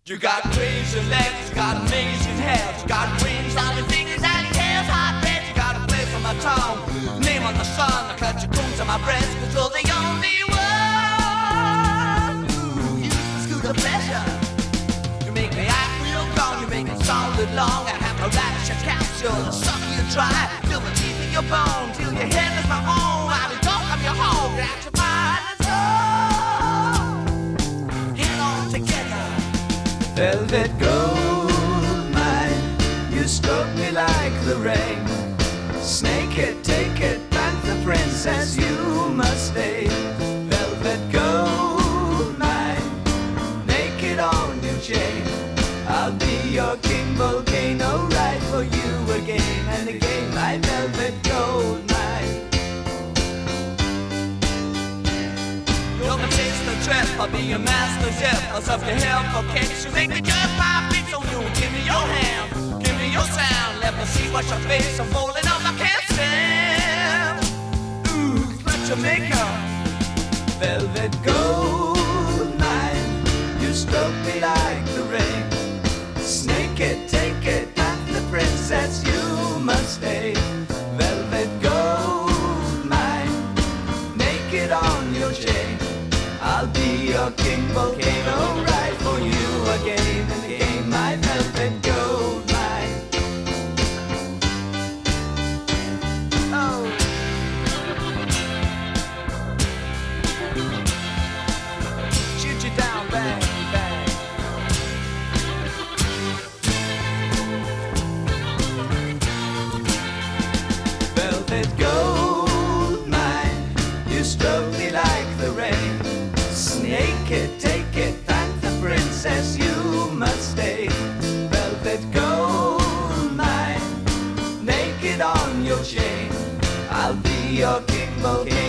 You got crazy legs, you got amazing hair, you got rings on your fingers and your tails hot red. You got a place on my tongue, name on the sun, I clutch your bones on my breast, cause you're the only one who used to scoot a pleasure. You make me act real calm, you make it solid long. I have a rash, a capsule, suck you dry, feel the teeth in your bone, till your head is my own. While the talk of your home, that's your mind and soul. Get on together. Velvet gold mine, you stroke me like the rain. Snake it, take it, panther princess, you must stay. Velvet gold mine, naked on your chain. I'll be your king, volcano, ride for you again and again, my velvet gold mine. You're my taste of trip, I'll be your master zip. I'll stuff your hair for kicks, you make me just my feet so new. Give me your hand, give me your sound. Let me see what's your face, I'm falling up, I can't stand. Ooh, let your makeup. Velvet gold mine, you stroke me like the rain. Snake it, take it, and the princess, you must stay. Velvet gold mine, naked on your chain. I'll be your king, volcano, ride for you again and again, my velvet gold mine. Oh. Shoot you down, bang, bang. Velvet gold mine, you stroke me like the rain. Snake it, take it, and the princess, you must stay. Velvet gold mine, naked on your chain. I'll be your king, volcano.